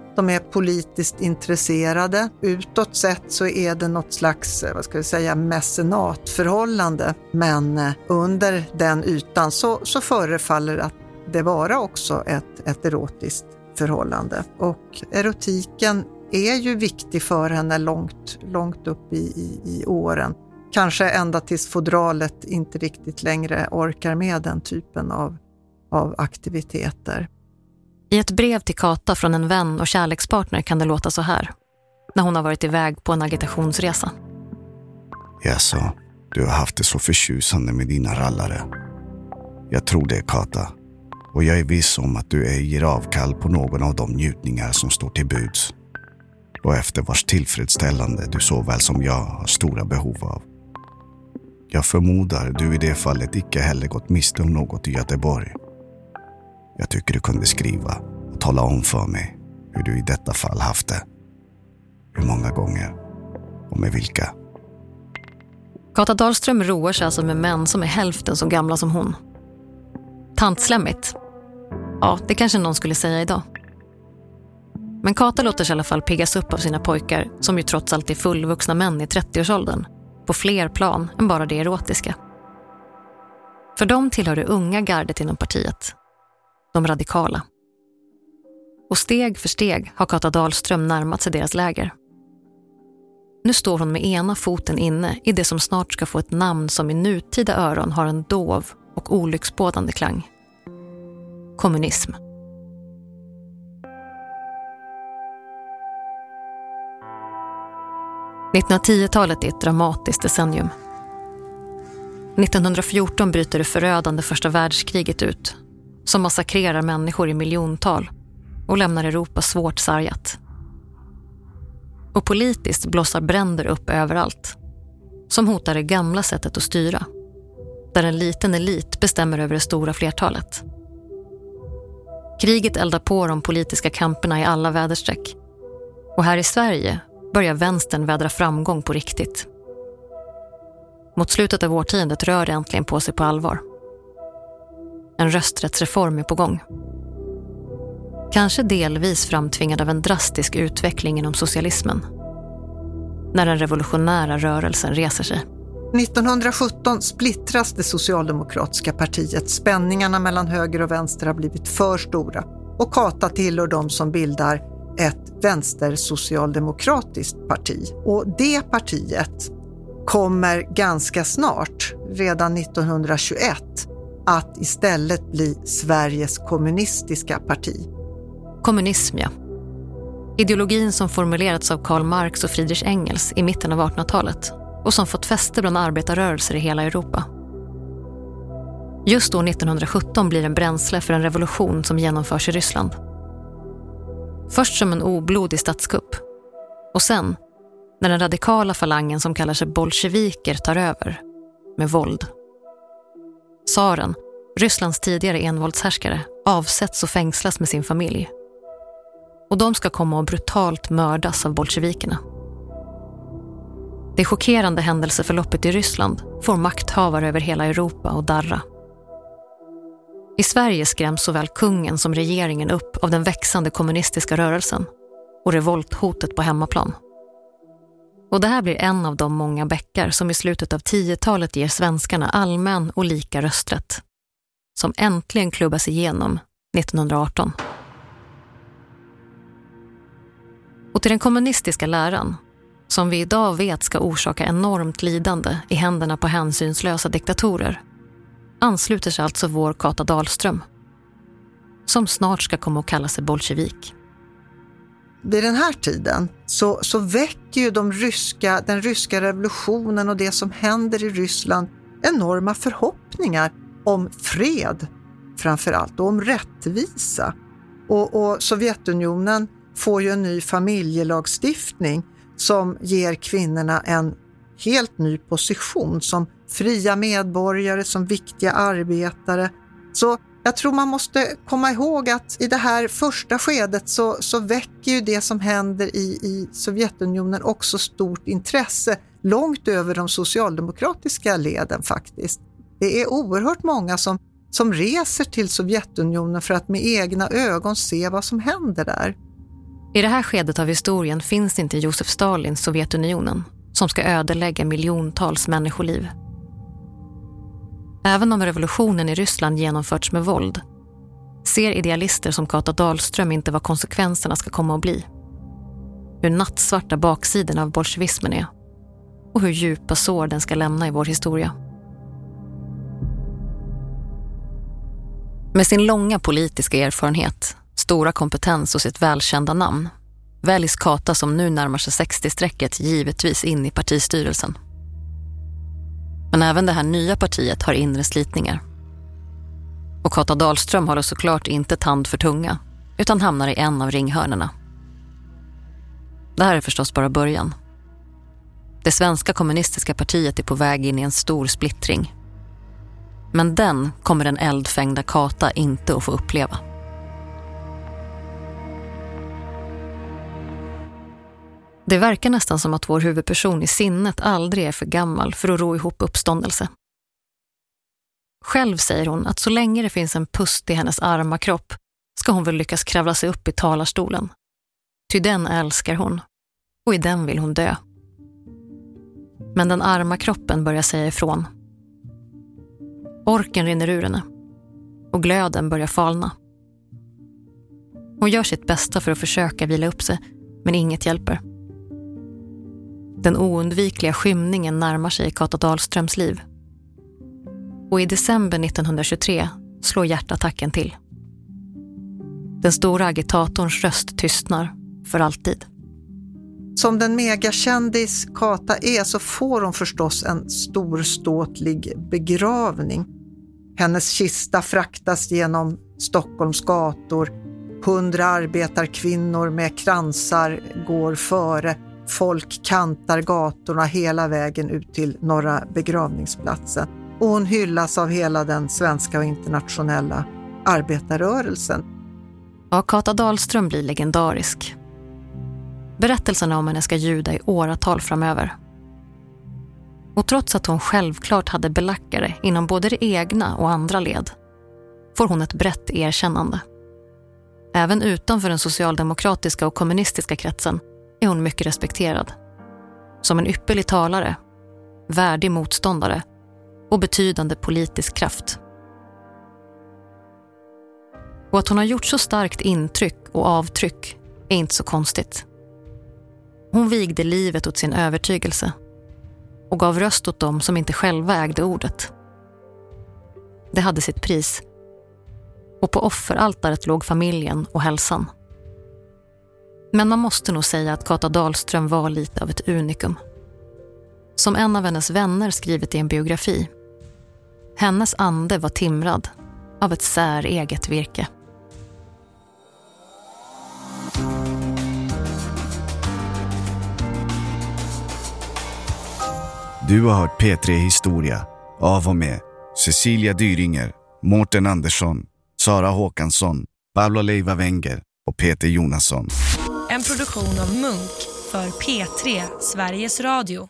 De är politiskt intresserade. Utåt sett så är det något slags, mecenatförhållande. Men under den ytan så förefaller att det vara också ett erotiskt förhållande. Och erotiken är ju viktig för henne långt upp i åren. Kanske ända tills fodralet inte riktigt längre orkar med den typen av aktiviteter. I ett brev till Kata från en vän och kärlekspartner kan det låta så här, när hon har varit iväg på en agitationsresa. Jaså, du har haft det så förtjusande med dina rallare. Jag tror det, Kata. Och jag är viss om att du ej ger avkall på någon av de njutningar som står till buds. Och efter vars tillfredsställande du såväl som jag har stora behov av. Jag förmodar du i det fallet icke heller gått miste om något i Göteborg. Jag tycker du kunde skriva och tala om för mig hur du i detta fall haft det. Hur många gånger och med vilka. Kata Dahlström roar sig alltså med män som är hälften så gamla som hon. Tantslämmigt. Ja, det kanske någon skulle säga idag. Men Kata låter sig i alla fall piggas upp av sina pojkar, som ju trots allt är fullvuxna män i 30-årsåldern, på fler plan än bara det erotiska. För de tillhör det unga gardet inom partiet. De radikala. Och steg för steg har Kata Dahlström närmat sig deras läger. Nu står hon med ena foten inne i det som snart ska få ett namn som i nutida öron har en dov och olycksbådande klang. Kommunism. - 1910-talet är ett dramatiskt decennium. 1914 bryter det förödande första världskriget ut, som massakrerar människor i miljontal och lämnar Europa svårt sargat. Och politiskt blossar bränder upp överallt, som hotar det gamla sättet att styra, där en liten elit bestämmer över det stora flertalet. Kriget eldar på de politiska kamperna i alla väderstreck. Och här i Sverige börjar vänstern vädra framgång på riktigt. Mot slutet av årtiondet rör det äntligen på sig på allvar. En rösträttsreform är på gång. Kanske delvis framtvingad av en drastisk utveckling inom socialismen. När den revolutionära rörelsen reser sig. 1917 splittras det socialdemokratiska partiet. Spänningarna mellan höger och vänster har blivit för stora. Och Kata tillhör de som bildar ett vänstersocialdemokratiskt parti. Och det partiet kommer ganska snart, redan 1921, att istället bli Sveriges kommunistiska parti. Kommunism, ja. Ideologin som formulerats av Karl Marx och Friedrich Engels i mitten av 1800-talet och som fått fäste bland arbetarrörelser i hela Europa. Just år 1917 blir en bränsle för en revolution som genomförs i Ryssland. Först som en oblodig statskupp. Och sen, när den radikala falangen som kallar sig bolsjeviker tar över, med våld. Tsaren, Rysslands tidigare envåldshärskare, avsätts och fängslas med sin familj. Och de ska komma och brutalt mördas av bolsjevikerna. Det chockerande händelseförloppet i Ryssland får makthavare över hela Europa och darra. I Sverige skräms såväl kungen som regeringen upp av den växande kommunistiska rörelsen och revolthotet på hemmaplan. Och det här blir en av de många bäckar som i slutet av 10-talet ger svenskarna allmän och lika rösträtt, som äntligen klubbas igenom 1918. Och till den kommunistiska läran, som vi idag vet ska orsaka enormt lidande i händerna på hänsynslösa diktatorer, ansluter sig alltså vår Kata Dahlström, som snart ska komma att kalla sig bolsjevik. Vid den här tiden så väcker ju den ryska revolutionen och det som händer i Ryssland enorma förhoppningar om fred framförallt och om rättvisa. Och Sovjetunionen får ju en ny familjelagstiftning som ger kvinnorna en helt ny position som fria medborgare, som viktiga arbetare. Så jag tror man måste komma ihåg att i det här första skedet så väcker ju det som händer i Sovjetunionen också stort intresse, långt över de socialdemokratiska leden faktiskt. Det är oerhört många som reser till Sovjetunionen för att med egna ögon se vad som händer där. I det här skedet av historien finns inte Josef Stalins Sovjetunionen som ska ödelägga miljontals människoliv. Även om revolutionen i Ryssland genomförts med våld ser idealister som Kata Dahlström inte vad konsekvenserna ska komma att bli. Hur nattsvarta baksidan av bolsjevismen är och hur djupa sår den ska lämna i vår historia. Med sin långa politiska erfarenhet, stora kompetens och sitt välkända namn väljs Kata, som nu närmar sig 60-strecket, givetvis in i partistyrelsen. Men även det här nya partiet har inre slitningar. Och Kata Dahlström håller såklart inte tand för tunga, utan hamnar i en av ringhörnerna. Det här är förstås bara början. Det svenska kommunistiska partiet är på väg in i en stor splittring. Men den kommer den eldfängda Kata inte att få uppleva. Det verkar nästan som att vår huvudperson i sinnet aldrig är för gammal för att ro ihop uppståndelse. Själv säger hon att så länge det finns en pust i hennes arma kropp ska hon väl lyckas kravla sig upp i talarstolen. Ty den älskar hon, och i den vill hon dö. Men den arma kroppen börjar säga ifrån. Orken rinner ur henne, och glöden börjar falna. Hon gör sitt bästa för att försöka vila upp sig, men inget hjälper. Den oundvikliga skymningen närmar sig Kata Dahlströms liv. Och i december 1923 slår hjärtattacken till. Den stora agitatorns röst tystnar för alltid. Som den megakändis Kata är så får hon förstås en storståtlig begravning. Hennes kista fraktas genom Stockholms gator. 100 arbetarkvinnor med kransar går före. Folk kantar gatorna hela vägen ut till Norra begravningsplatsen. Och hon hyllas av hela den svenska och internationella arbetarrörelsen. Ja, Kata Dahlström blir legendarisk. Berättelserna om henne ska ljuda i åratal framöver. Och trots att hon självklart hade belackare inom både det egna och andra led får hon ett brett erkännande. Även utanför den socialdemokratiska och kommunistiska kretsen är hon mycket respekterad. Som en ypperlig talare, värdig motståndare och betydande politisk kraft. Och att hon har gjort så starkt intryck och avtryck är inte så konstigt. Hon vigde livet åt sin övertygelse och gav röst åt dem som inte själva ägde ordet. Det hade sitt pris. Och på offeraltaret låg familjen och hälsan. Men man måste nog säga att Kata Dahlström var lite av ett unikum. Som en av hennes vänner skrivit i en biografi. Hennes ande var timrad av ett säreget virke. Du har hört P3 Historia av och med Cecilia Dyringer, Mårten Andersson, Sara Håkansson, Pablo Leiva Wenger och Peter Jonasson. En produktion av Munk för P3 Sveriges Radio.